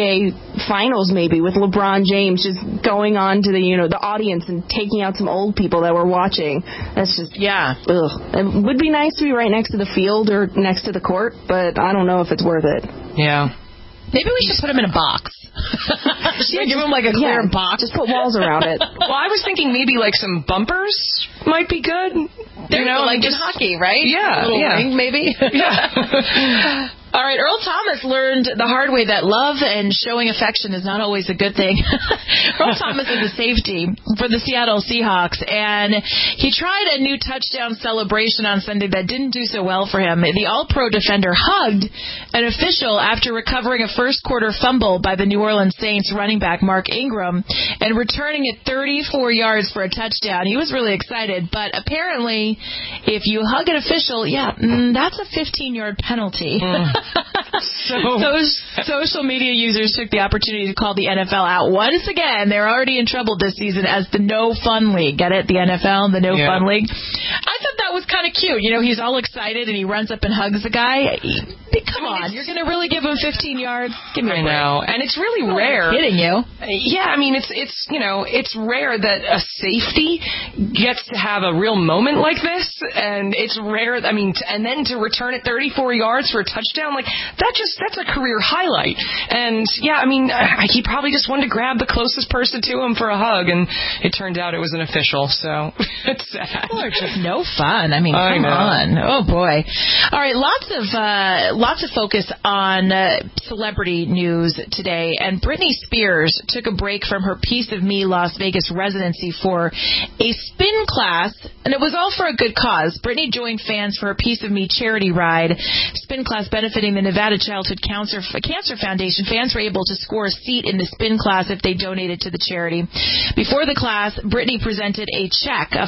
NBA finals, maybe, with LeBron James just going on to the audience and taking out some old people that were watching. That's just, ugh. It would be nice to be right next to the field or next to the court, but I don't know if it's worth it. Yeah. Maybe we should put him in a box. Give him like a clear box. Just put walls around it. Well, I was thinking maybe like some bumpers might be good. Like in hockey, right? Yeah. A little ring, maybe. Yeah. All right, Earl Thomas learned the hard way that love and showing affection is not always a good thing. Earl Thomas is a safety for the Seattle Seahawks, and he tried a new touchdown celebration on Sunday that didn't do so well for him. The All-Pro defender hugged an official after recovering a first-quarter fumble by the New Orleans Saints running back Mark Ingram and returning it 34 yards for a touchdown. He was really excited, but apparently if you hug an official, that's a 15-yard penalty. Social media users took the opportunity to call the NFL out once again. They're already in trouble this season as the No Fun League. Get it? The NFL, the No Fun League. I thought that was kind of cute. You know, he's all excited and he runs up and hugs the guy. Come on, you're going to really give him 15 yards? Give me a break. I know, and it's really rare. I'm kidding you. Yeah, I mean, it's rare that a safety gets to have a real moment like this, and it's rare. I mean, and then to return it 34 yards for a touchdown, like that's a career highlight. And yeah, I mean, he probably just wanted to grab the closest person to him for a hug, and it turned out it was an official. So it's sad. People are just no fun. I mean, come on. Oh boy. All right, lots of focus on celebrity news today, and Britney Spears took a break from her Piece of Me Las Vegas residency for a spin class, and it was all for a good cause. Britney joined fans for her Piece of Me charity ride, spin class benefiting the Nevada Childhood Cancer Foundation. Fans were able to score a seat in the spin class if they donated to the charity. Before the class, Britney presented a check of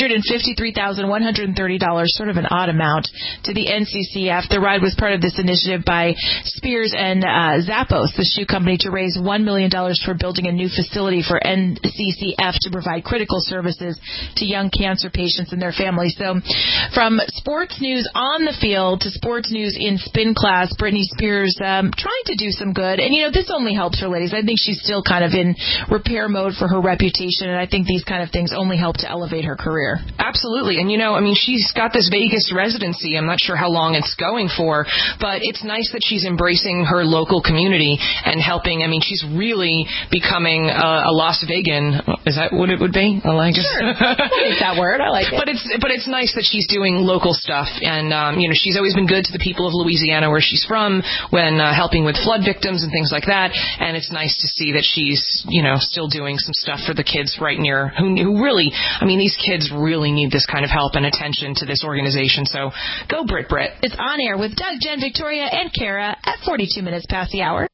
$553,130, sort of an odd amount, to the NCCF. The ride was part of this initiative by Spears and Zappos, the shoe company, to raise $1 million for building a new facility for NCCF to provide critical services to young cancer patients and their families. So from sports news on the field to sports news in spin class, Britney Spears trying to do some good. And, you know, this only helps her, ladies. I think she's still kind of in repair mode for her reputation, and I think these kind of things only help to elevate her career. Absolutely. And, you know, I mean, she's got this Vegas residency. I'm not sure how long it's going for, but it's nice that she's embracing her local community and helping. I mean, she's really becoming a Las Vegan. Is that what it would be? I like Sure. We'll use that word. I like it. But it's nice that she's doing local stuff. And, you know, she's always been good to the people of Louisiana where she's from when helping with flood victims and things like that. And it's nice to see that she's, you know, still doing some stuff for the kids right near who really, I mean, these kids really need this kind of help and attention to this organization. So go Brit. It's On Air with Doug, Jen, Victoria, and Kara at 42 minutes past the hour.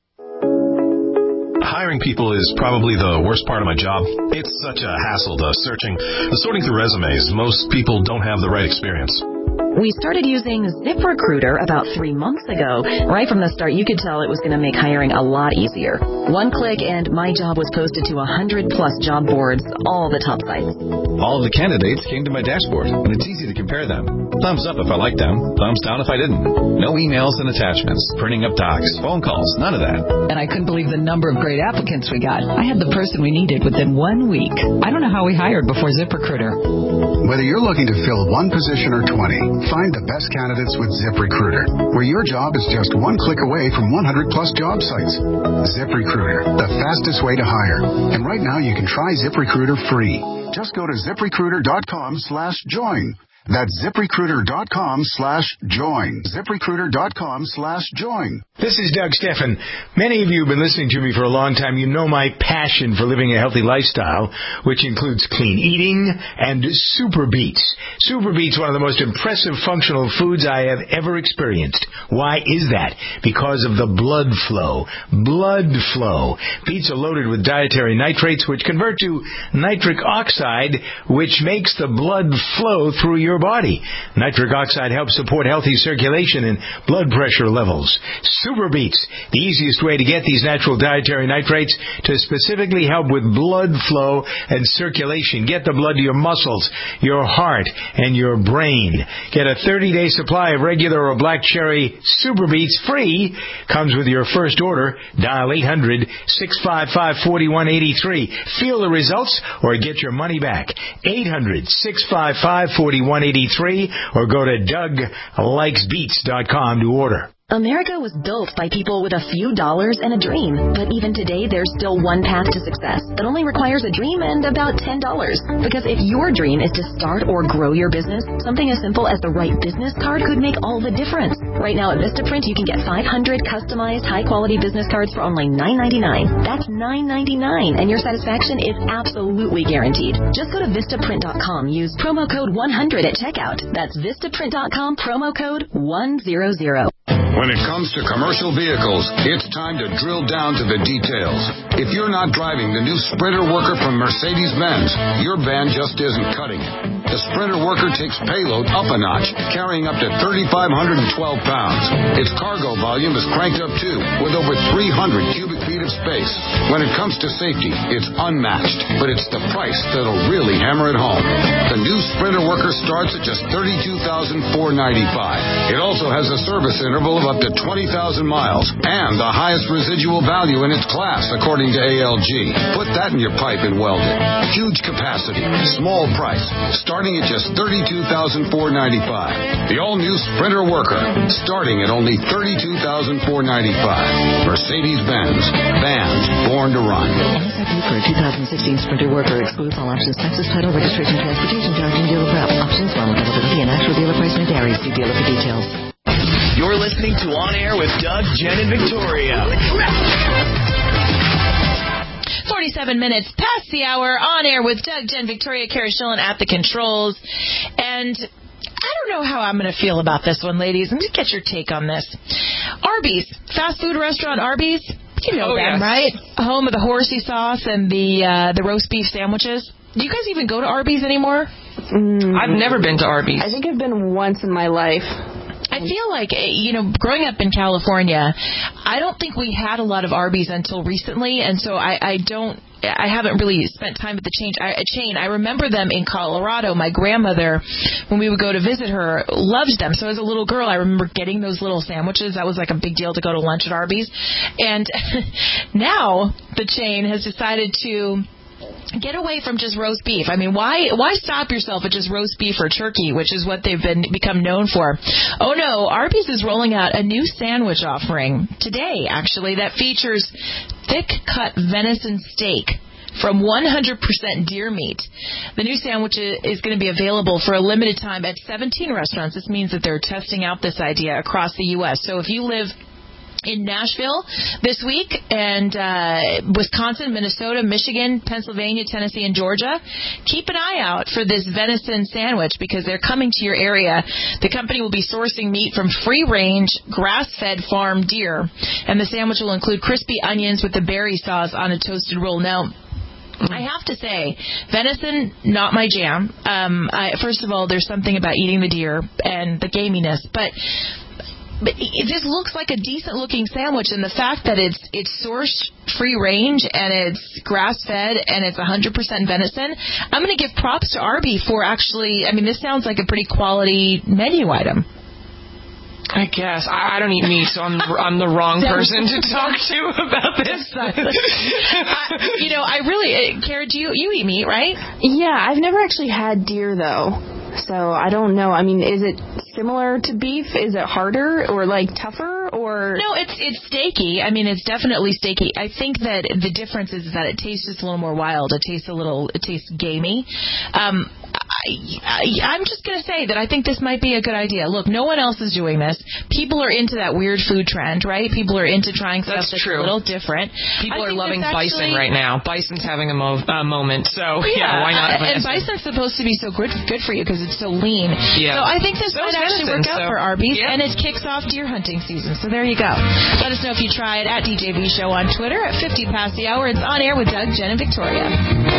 Hiring people is probably the worst part of my job. It's such a hassle, the sorting through resumes. Most people don't have the right experience. We started using ZipRecruiter about 3 months ago. Right from the start, you could tell it was going to make hiring a lot easier. One click and my job was posted to 100-plus job boards, all the top sites. All of the candidates came to my dashboard, and it's easy to compare them. Thumbs up if I liked them, thumbs down if I didn't. No emails and attachments, printing up docs, phone calls, none of that. And I couldn't believe the number of great applicants we got. I had the person we needed within 1 week. I don't know how we hired before ZipRecruiter. Whether you're looking to fill one position or 20, find the best candidates with ZipRecruiter, where your job is just one click away from 100-plus job sites. ZipRecruiter, the fastest way to hire. And right now you can try ZipRecruiter free. Just go to ZipRecruiter.com/join. That's ZipRecruiter.com/join. ZipRecruiter.com/join. This is Doug Steffen. Many of you have been listening to me for a long time. You know my passion for living a healthy lifestyle, which includes clean eating and Super Beets. Super Beets, one of the most impressive functional foods I have ever experienced. Why is that? Because of the blood flow. Blood flow. Beets are loaded with dietary nitrates, which convert to nitric oxide, which makes the blood flow through your body. Nitric oxide helps support healthy circulation and blood pressure levels. Super Beets, the easiest way to get these natural dietary nitrates to specifically help with blood flow and circulation. Get the blood to your muscles, your heart, and your brain. Get a 30-day supply of regular or black cherry Super Beets free. Comes with your first order. Dial 800-655-4183. Feel the results or get your money back. 800-655-4183 or go to DougLikesBeets.com to order. America was built by people with a few dollars and a dream. But even today, there's still one path to success that only requires a dream and about $10. Because if your dream is to start or grow your business, something as simple as the right business card could make all the difference. Right now at Vistaprint, you can get 500 customized, high-quality business cards for only $9.99. That's $9.99, and your satisfaction is absolutely guaranteed. Just go to Vistaprint.com. Use promo code 100 at checkout. That's Vistaprint.com, promo code 100. When it comes to commercial vehicles, it's time to drill down to the details. If you're not driving the new Sprinter Worker from Mercedes-Benz, your van just isn't cutting it. The Sprinter Worker takes payload up a notch, carrying up to 3,512 pounds. Its cargo volume is cranked up too, with over 300 cubic feet of space. When it comes to safety, it's unmatched, but it's the price that'll really hammer it home. The new Sprinter Worker starts at just $32,495. It also has a service interval of up to 20,000 miles and the highest residual value in its class, according to ALG. Put that in your pipe and weld it. Huge capacity, small price, starting at just $32,495. The all-new Sprinter Worker, starting at only $32,495. Mercedes-Benz, vans born to run. MSRP for a 2016 Sprinter Worker excludes all options, taxes, title, registration, transportation, charging, dealer prep. Options, while availability and actual dealer price may vary. See dealer for details. You're listening to On Air with Doug, Jen, and Victoria. 47 minutes past the hour, On Air with Doug, Jen, Victoria, Kara Schillen at the controls. And I don't know how I'm going to feel about this one, ladies. Let me get your take on this. Arby's, fast food restaurant Arby's. You know them, yes. Right? Home of the horsey sauce and the roast beef sandwiches. Do you guys even go to Arby's anymore? I've never been to Arby's. I think I've been once in my life. I feel like, growing up in California, I don't think we had a lot of Arby's until recently, and so I haven't really spent time at the chain. I remember them in Colorado. My grandmother, when we would go to visit her, loved them. So as a little girl, I remember getting those little sandwiches. That was like a big deal to go to lunch at Arby's. And now the chain has decided to get away from just roast beef. I mean, why stop yourself at just roast beef or turkey, which is what they've become known for? Oh no, Arby's is rolling out a new sandwich offering today, actually, that features thick-cut venison steak from 100% deer meat. The new sandwich is going to be available for a limited time at 17 restaurants. This means that they're testing out this idea across the U.S. So if you live in Nashville this week, and Wisconsin, Minnesota, Michigan, Pennsylvania, Tennessee, and Georgia, keep an eye out for this venison sandwich because they're coming to your area. The company will be sourcing meat from free-range, grass-fed farm deer, and the sandwich will include crispy onions with the berry sauce on a toasted roll. Now, I have to say, venison, not my jam. First of all, there's something about eating the deer and the gaminess, but it just looks like a decent-looking sandwich, and the fact that it's sourced free-range and it's grass-fed and it's 100% venison, I'm going to give props to Arby for actually, this sounds like a pretty quality menu item. I guess. I don't eat meat, so I'm the wrong person to talk to about this. I really, Kara, do you eat meat, right? Yeah, I've never actually had deer, though. So I don't know. Is it similar to beef? Is it harder or tougher or? No, it's steaky. It's definitely steaky. I think that the difference is that it tastes just a little more wild. It tastes gamey. I'm just going to say that I think this might be a good idea. Look, no one else is doing this. People are into that weird food trend, right? People are into trying stuff that's a little different. People are loving bison right now. Bison's having a moment, so why not? And bison's supposed to be so good for you because it's so lean. Yeah. So I think this might actually work out for Arby's, and it kicks off deer hunting season. So there you go. Let us know if you try it at DJV Show on Twitter at 50 past the hour. It's On Air with Doug, Jen, and Victoria.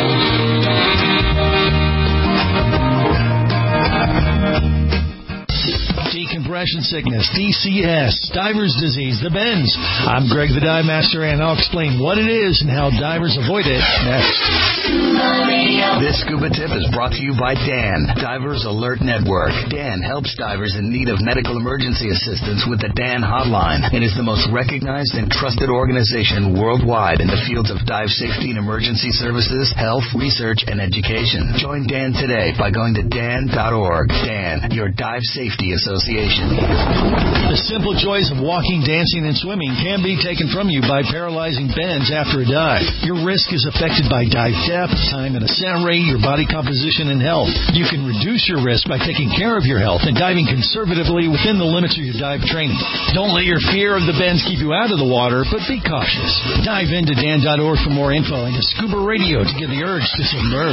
Decompression sickness, DCS, diver's disease, the bends. I'm Greg the Dive Master, and I'll explain what it is and how divers avoid it next. This scuba tip is brought to you by Dan, Divers Alert Network. Dan helps divers in need of medical emergency assistance with the Dan Hotline and is the most recognized and trusted organization worldwide in the fields of dive safety and emergency services, health, research, and education. Join Dan today by going to dan.org. Dan, your dive safety association. Association. The simple joys of walking, dancing, and swimming can be taken from you by paralyzing bends after a dive. Your risk is affected by dive depth, time and ascent rate, your body composition, and health. You can reduce your risk by taking care of your health and diving conservatively within the limits of your dive training. Don't let your fear of the bends keep you out of the water, but be cautious. Dive into Dan.org for more info and to Scuba Radio to get the urge to submerge.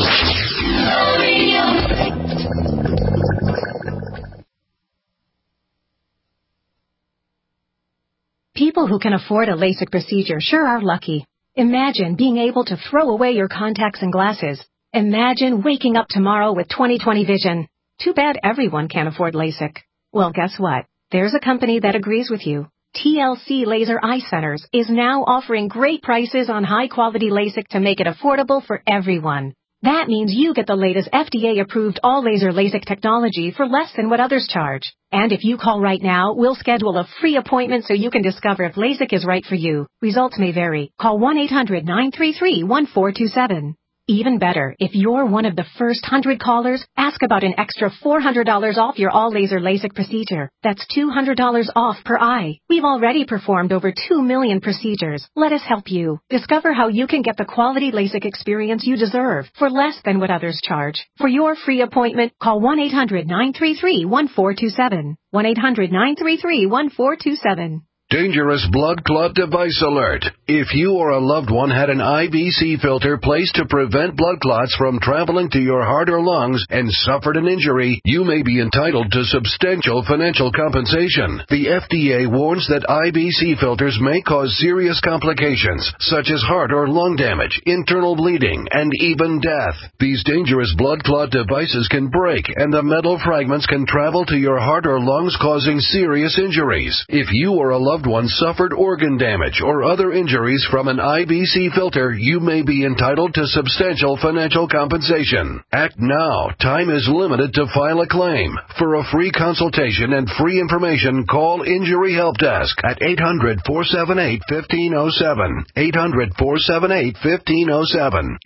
People who can afford a LASIK procedure sure are lucky. Imagine being able to throw away your contacts and glasses. Imagine waking up tomorrow with 20/20 vision. Too bad everyone can't afford LASIK. Well, guess what? There's a company that agrees with you. TLC Laser Eye Centers is now offering great prices on high-quality LASIK to make it affordable for everyone. That means you get the latest FDA-approved all-laser LASIK technology for less than what others charge. And if you call right now, we'll schedule a free appointment so you can discover if LASIK is right for you. Results may vary. Call 1-800-933-1427. Even better, if you're one of the first 100 callers, ask about an extra $400 off your all-laser LASIK procedure. That's $200 off per eye. We've already performed over 2 million procedures. Let us help you. Discover how you can get the quality LASIK experience you deserve for less than what others charge. For your free appointment, call 1-800-933-1427. 1-800-933-1427. Dangerous blood clot device alert. If you or a loved one had an IBC filter placed to prevent blood clots from traveling to your heart or lungs and suffered an injury, you may be entitled to substantial financial compensation. The FDA warns that IBC filters may cause serious complications, such as heart or lung damage, internal bleeding, and even death. These dangerous blood clot devices can break, and the metal fragments can travel to your heart or lungs, causing serious injuries. If you or a loved one suffered organ damage or other injuries from an IBC filter, you may be entitled to substantial financial compensation. Act now. Time is limited to file a claim. For a free consultation and free information, call Injury Help Desk at 800-478-1507. 800-478-1507.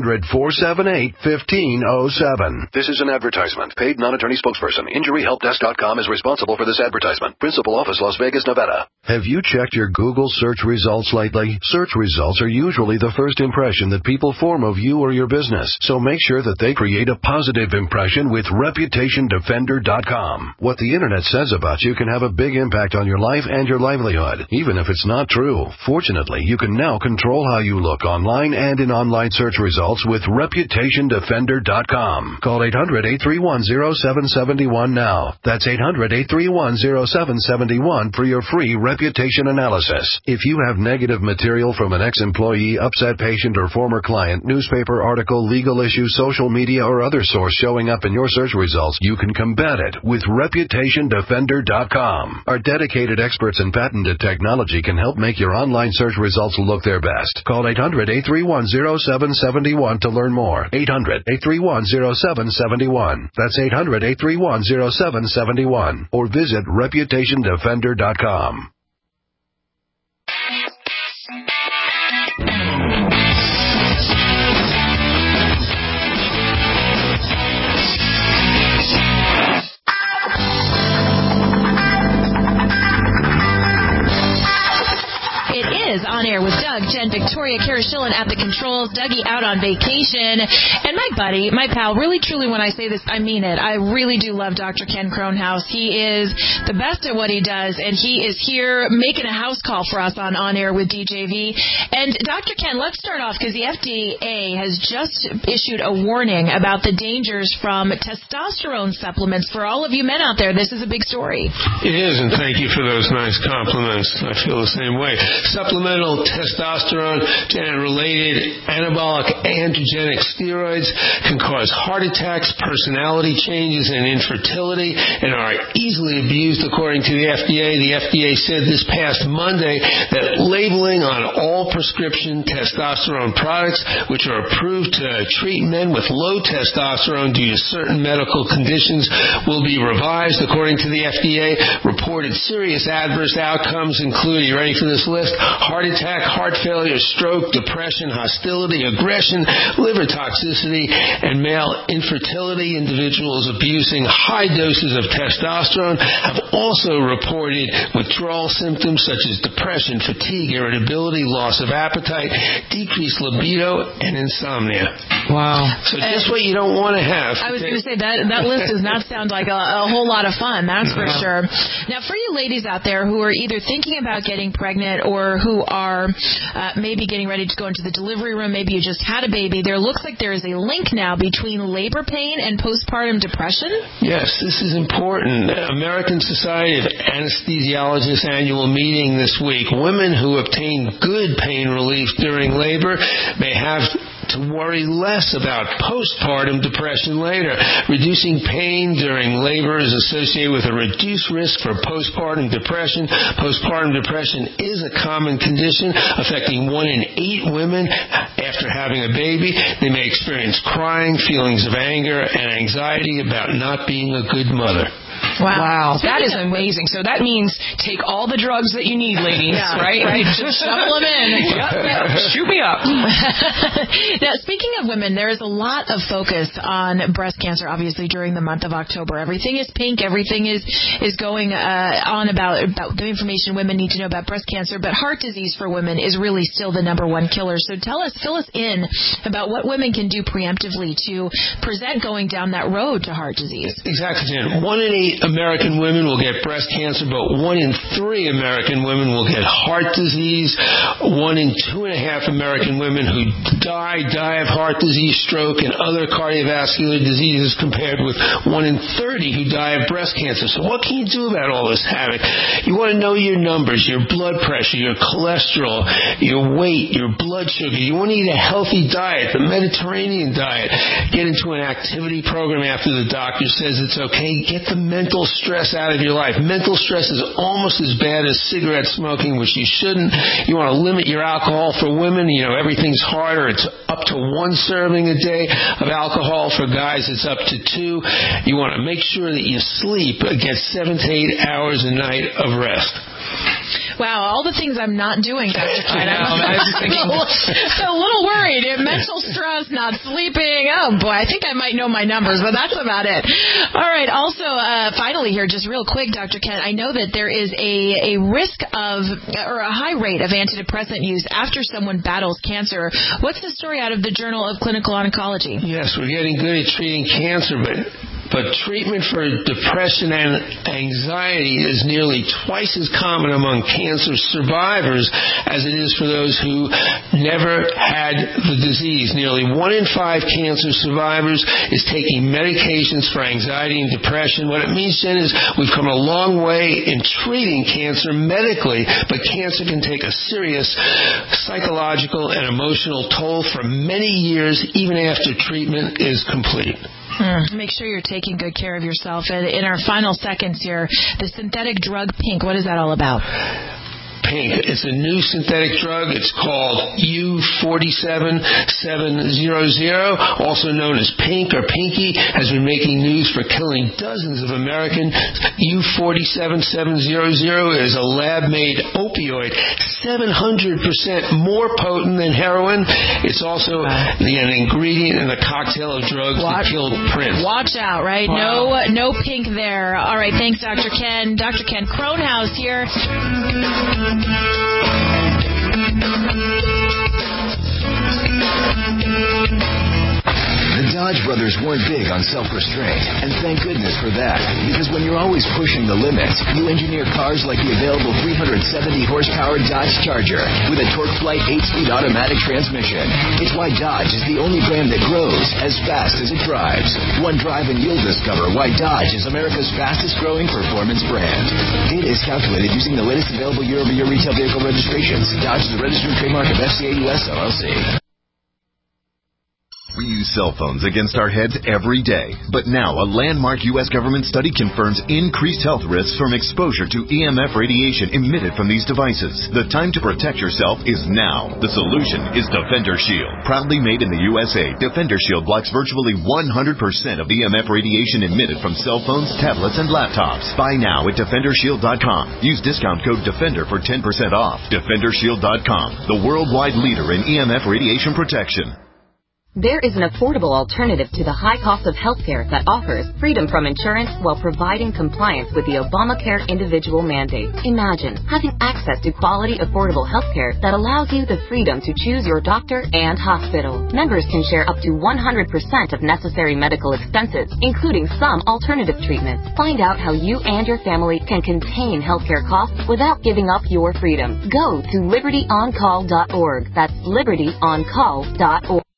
800-478-1507. This is an advertisement. Paid non-attorney spokesperson. InjuryHelpDesk.com is responsible for this advertisement. Principal office, Las Vegas, Nevada. Have you checked your Google search results lately? Search results are usually the first impression that people form of you or your business, so make sure that they create a positive impression with ReputationDefender.com. What the Internet says about you can have a big impact on your life and your livelihood, even if it's not true. Fortunately, you can now control how you look online and in online search results with ReputationDefender.com. Call 800-831-0771 now. That's 800-831-0771 for your free reputation analysis. If you have negative material from an ex-employee, upset patient, or former client, newspaper article, legal issue, social media, or other source showing up in your search results, you can combat it with ReputationDefender.com. Our dedicated experts in patented technology can help make your online search results look their best. Call 800-831-0771 to learn more. 800-831-0771. That's 800-831-0771. Or visit ReputationDefender.com. On Air with Doug, Jen, Victoria, Kara Schillen at the controls, Dougie out on vacation, and my buddy, my pal, really truly when I say this, I mean it. I really do love Dr. Ken Kronhaus. He is the best at what he does, and he is here making a house call for us on Air with DJV. And Dr. Ken, let's start off because the FDA has just issued a warning about the dangers from testosterone supplements. For all of you men out there, this is a big story. It is, and thank you for those nice compliments. I feel the same way. Supplemental testosterone and related anabolic androgenic steroids can cause heart attacks, personality changes, and infertility, and are easily abused according to the FDA. The FDA said this past Monday that labeling on all prescription testosterone products, which are approved to treat men with low testosterone due to certain medical conditions, will be revised. According to the FDA, reported serious adverse outcomes include, you ready for this list? Heart attack, heart failure, stroke, stroke, depression, hostility, aggression, liver toxicity, and male infertility. Individuals abusing high doses of testosterone have also reported withdrawal symptoms such as depression, fatigue, irritability, loss of appetite, decreased libido, and insomnia. Wow. So just what you don't want to have. I was going to say, that list does not sound like a whole lot of fun, that's for sure. Now, for you ladies out there who are either thinking about getting pregnant or who are maybe getting ready to go into the delivery room, maybe you just had a baby, there looks like there is a link now between labor pain and postpartum depression? Yes, this is important. American Society of Anesthesiologists annual meeting this week. Women who obtain good pain relief during labor may have to worry less about postpartum depression later. Reducing pain during labor is associated with a reduced risk for postpartum depression. Postpartum depression is a common condition affecting 1 in 8 women after having a baby. They may experience crying, feelings of anger, and anxiety about not being a good mother. Wow. That is amazing. So that means take all the drugs that you need, ladies, right? Just shovel them in. Yep. Shoot me up. Now, speaking of women, there is a lot of focus on breast cancer, obviously, during the month of October. Everything is pink. Everything is going on about the information women need to know about breast cancer. But heart disease for women is really still the number one killer. So fill us in about what women can do preemptively to present going down that road to heart disease. Exactly, Jen. 1 in 8 American women will get breast cancer, but 1 in 3 American women will get heart disease. 1 in 2.5 American women who die of heart disease, stroke, and other cardiovascular diseases, compared with 1 in 30 who die of breast cancer. So what can you do about all this havoc? You want to know your numbers, your blood pressure, your cholesterol, your weight, your blood sugar. You want to eat a healthy diet, the Mediterranean diet. Get into an activity program after the doctor says it's okay. Get the mental stress out of your life. Mental stress is almost as bad as cigarette smoking, which you shouldn't. You want to limit your alcohol for women. You know, everything's harder. It's up to 1 serving a day of alcohol. For guys, it's up to 2. You want to make sure that you sleep, get 7 to 8 hours a night of rest. Wow, all the things I'm not doing, Dr. Kite. I was thinking. So a little worried. Mental stress, not sleeping. Oh, boy, I think I might know my numbers, but that's about it. All right, also, finally here, just real quick, Dr. Kent, I know that there is a risk of, or a high rate of antidepressant use after someone battles cancer. What's the story out of the Journal of Clinical Oncology? Yes, we're getting good at treating cancer, but treatment for depression and anxiety is nearly twice as common among cancer survivors as it is for those who never had the disease. Nearly 1 in 5 cancer survivors is taking medications for anxiety and depression. What it means, Jen, is we've come a long way in treating cancer medically, but cancer can take a serious psychological and emotional toll for many years, even after treatment is complete. Make sure you're taking good care of yourself. And in our final seconds here, the synthetic drug Pink, what is that all about? Pink. It's a new synthetic drug. It's called U-47700, also known as Pink or Pinky, has been making news for killing dozens of Americans. U-47700 is a lab-made opioid, 700% more potent than heroin. It's also an ingredient in a cocktail of drugs that killed Prince. Watch out, right? Wow. No Pink there. All right, thanks, Dr. Ken. Dr. Ken Kronhaus here. The Dodge brothers weren't big on self-restraint, and thank goodness for that, because when you're always pushing the limits, you engineer cars like the available 370-horsepower Dodge Charger with a TorqueFlite 8-speed automatic transmission. It's why Dodge is the only brand that grows as fast as it drives. One drive and you'll discover why Dodge is America's fastest-growing performance brand. Data is calculated using the latest available year-over-year retail vehicle registrations. Dodge is a registered trademark of FCA US LLC. We use use cell phones against our heads every day. But now a landmark U.S. government study confirms increased health risks from exposure to EMF radiation emitted from these devices. The time to protect yourself is now. The solution is Defender Shield. Proudly made in the USA, Defender Shield blocks virtually 100% of EMF radiation emitted from cell phones, tablets, and laptops. Buy now at DefenderShield.com. Use discount code DEFENDER for 10% off. DefenderShield.com, the worldwide leader in EMF radiation protection. There is an affordable alternative to the high cost of healthcare that offers freedom from insurance while providing compliance with the Obamacare individual mandate. Imagine having access to quality, affordable healthcare that allows you the freedom to choose your doctor and hospital. Members can share up to 100% of necessary medical expenses, including some alternative treatments. Find out how you and your family can contain healthcare costs without giving up your freedom. Go to libertyoncall.org. That's libertyoncall.org.